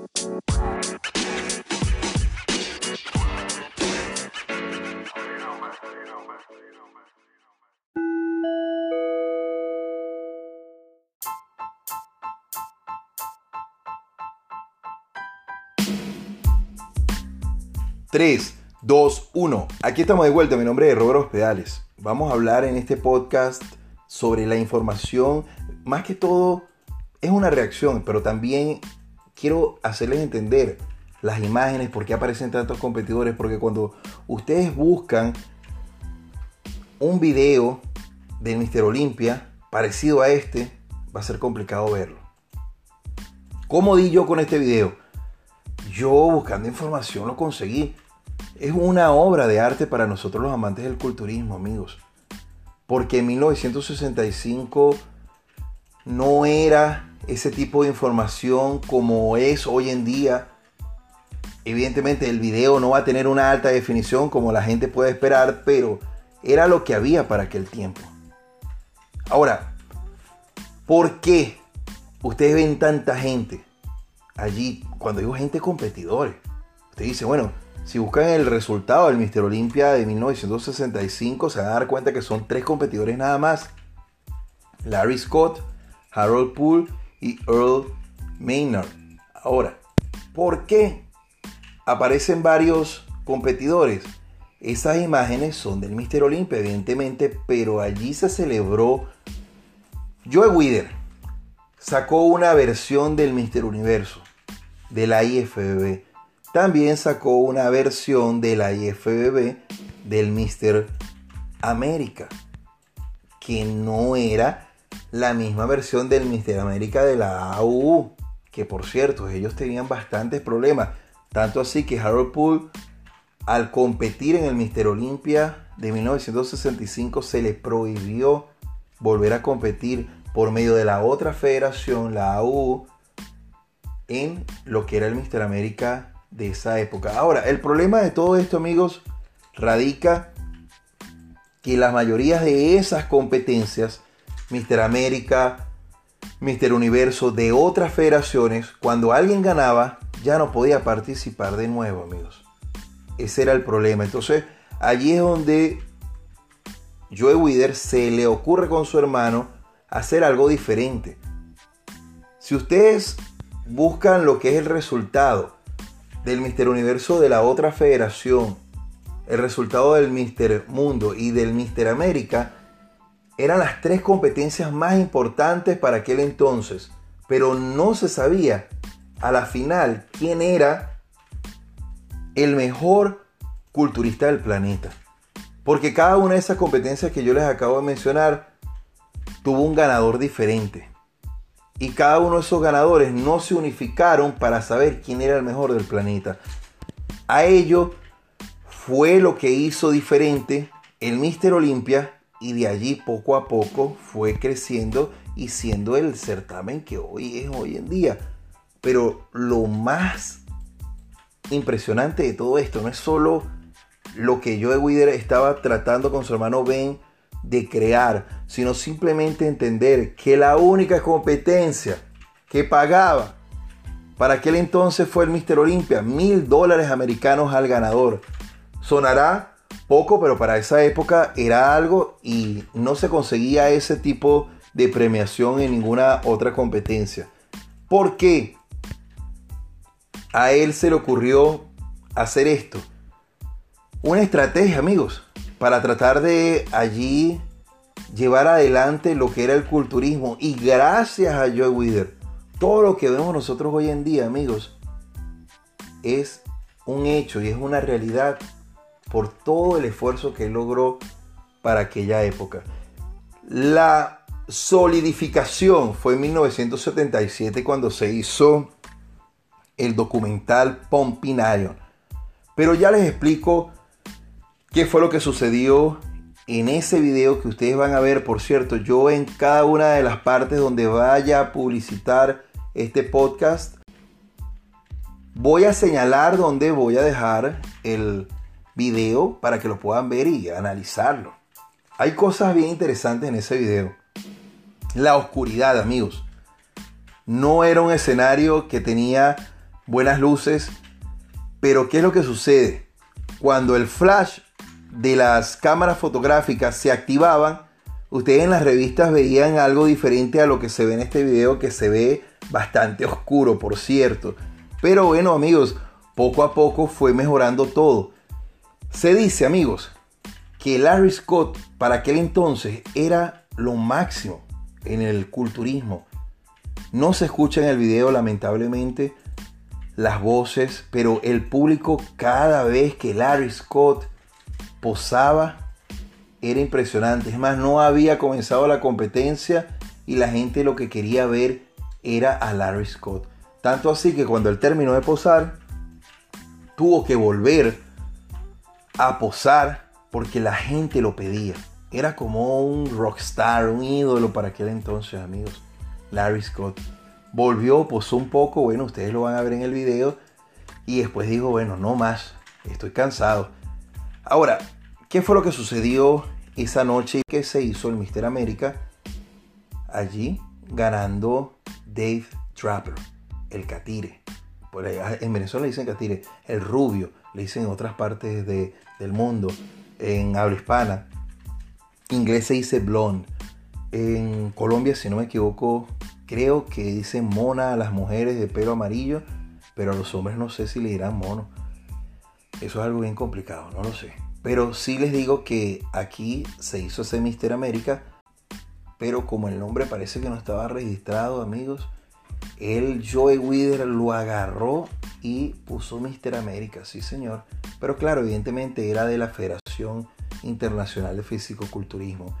Tres, dos, uno. Aquí estamos de vuelta. Mi nombre es Robert Hospedales. Vamos a hablar en este podcast sobre la información. Más que todo es una reacción, pero también quiero hacerles entender las imágenes, por qué aparecen tantos competidores, porque cuando ustedes buscan un video del Mr. Olympia parecido a este, va a ser complicado verlo. ¿Cómo di yo con este video? Yo buscando información lo conseguí. Es una obra de arte para nosotros los amantes del culturismo, amigos. Porque en 1965 no era ese tipo de información como es hoy en día. Evidentemente el video no va a tener una alta definición como la gente puede esperar, pero era lo que había para aquel tiempo. Ahora, ¿por qué ustedes ven tanta gente allí? Cuando digo gente competidores, usted dice, bueno, si buscan el resultado del Mr. Olympia de 1965, se van a dar cuenta que son 3 competidores nada más. Larry Scott, Harold Poole y Earl Maynard. Ahora, ¿por qué aparecen varios competidores? Esas imágenes son del Mr. Olympia, evidentemente, pero allí se celebró. Joe Weider sacó una versión del Mr. Universo, de la IFBB. También sacó una versión de la IFBB del Mr. América, que no era la misma versión del Mr. América de la AUU, que por cierto, ellos tenían bastantes problemas, tanto así que Harold Poole, al competir en el Mr. Olympia de 1965, se le prohibió volver a competir por medio de la otra federación, la AUU, en lo que era el Mr. América de esa época. Ahora, el problema de todo esto, amigos, radica que la mayoría de esas competencias, Mr. América, Mr. Universo, de otras federaciones, cuando alguien ganaba, ya no podía participar de nuevo, amigos. Ese era el problema. Entonces, allí es donde Joe Weider se le ocurre con su hermano hacer algo diferente. Si ustedes buscan lo que es el resultado del Mr. Universo de la otra federación, el resultado del Mr. Mundo y del Mr. América, eran las 3 competencias más importantes para aquel entonces, pero no se sabía a la final quién era el mejor culturista del planeta, porque cada una de esas competencias que yo les acabo de mencionar tuvo un ganador diferente. Y cada uno de esos ganadores no se unificaron para saber quién era el mejor del planeta. A ello fue lo que hizo diferente el Mr. Olympia, y de allí poco a poco fue creciendo y siendo el certamen que hoy es hoy en día. Pero lo más impresionante de todo esto no es solo lo que Joe Weider estaba tratando con su hermano Ben de crear, sino simplemente entender que la única competencia que pagaba para aquel entonces fue el Mr. Olympia, $1,000 americanos al ganador. Sonará poco, pero para esa época era algo, y no se conseguía ese tipo de premiación en ninguna otra competencia. ¿Por qué a él se le ocurrió hacer esto? Una estrategia, amigos, para tratar de allí llevar adelante lo que era el culturismo. Y gracias a Joe Weider, todo lo que vemos nosotros hoy en día, amigos, es un hecho y es una realidad por todo el esfuerzo que él logró para aquella época. La solidificación fue en 1977 cuando se hizo el documental Pumping Iron. Pero ya les explico qué fue lo que sucedió en ese video que ustedes van a ver. Por cierto, yo en cada una de las partes donde vaya a publicitar este podcast, voy a señalar dónde voy a dejar el video para que lo puedan ver y analizarlo. Hay cosas bien interesantes en ese video. La oscuridad, amigos. No era un escenario que tenía buenas luces. Pero ¿qué es lo que sucede? Cuando el flash de las cámaras fotográficas se activaban, ustedes en las revistas veían algo diferente a lo que se ve en este video, que se ve bastante oscuro, por cierto. Pero bueno, amigos, poco a poco fue mejorando todo. Se dice, amigos, que Larry Scott para aquel entonces era lo máximo en el culturismo. No se escucha en el video, lamentablemente, las voces, pero el público, cada vez que Larry Scott posaba, era impresionante. Es más, no había comenzado la competencia y la gente lo que quería ver era a Larry Scott. Tanto así que cuando él terminó de posar, tuvo que volver a posar porque la gente lo pedía. Era como un rockstar, un ídolo para aquel entonces, amigos. Larry Scott volvió, posó un poco, bueno, ustedes lo van a ver en el video, y después dijo, bueno, no más, estoy cansado. Ahora, ¿qué fue lo que sucedió esa noche que se hizo el Mr. América? Allí ganando Dave Draper, el catire. Por allá, en Venezuela le dicen catire, el rubio, le dicen en otras partes del mundo, en habla hispana. Inglés se dice blonde. En Colombia, si no me equivoco, creo que dicen mona a las mujeres de pelo amarillo, pero a los hombres no sé si le dirán mono. Eso es algo bien complicado, no lo sé. Pero sí les digo que aquí se hizo ese Mr. América, pero como el nombre parece que no estaba registrado, amigos, el Joey Wither lo agarró y puso Mr. América, sí señor. Pero claro, evidentemente era de la Federación Internacional de Fisicoculturismo.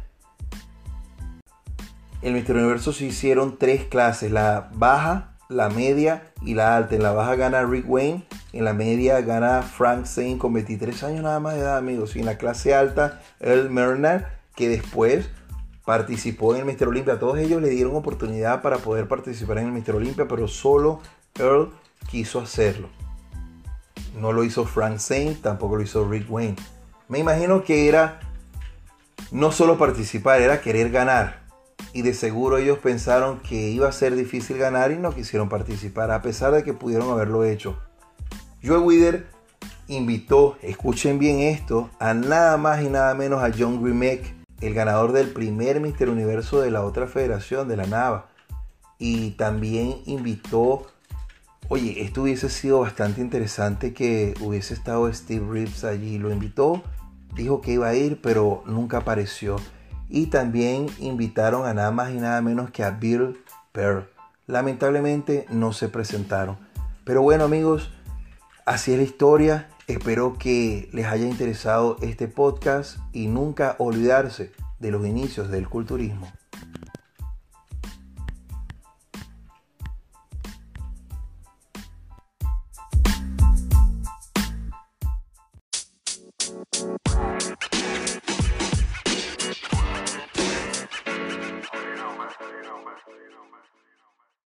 En Mr. Universo se hicieron 3 clases, la baja, la media y la alta. En la baja gana Rick Wayne, en la media gana Frank Zane con 23 años nada más de edad, amigos. Y en la clase alta, Earl Merner, que después participó en el Mr. Olympia. Todos ellos le dieron oportunidad para poder participar en el Mr. Olympia, pero solo Earl quiso hacerlo. No lo hizo Frank Zane, tampoco lo hizo Rick Wayne. Me imagino que era no solo participar, era querer ganar. Y de seguro ellos pensaron que iba a ser difícil ganar y no quisieron participar, a pesar de que pudieron haberlo hecho. Joey Wither invitó, escuchen bien esto, a nada más y nada menos a John Grimek, el ganador del primer Mr. Universo de la otra federación, de la NAVA. Y también invitó, oye, esto hubiese sido bastante interesante que hubiese estado Steve Reeves allí. Lo invitó, dijo que iba a ir, pero nunca apareció. Y también invitaron a nada más y nada menos que a Bill Pearl. Lamentablemente no se presentaron. Pero bueno, amigos, así es la historia. Espero que les haya interesado este podcast y nunca olvidarse de los inicios del culturismo.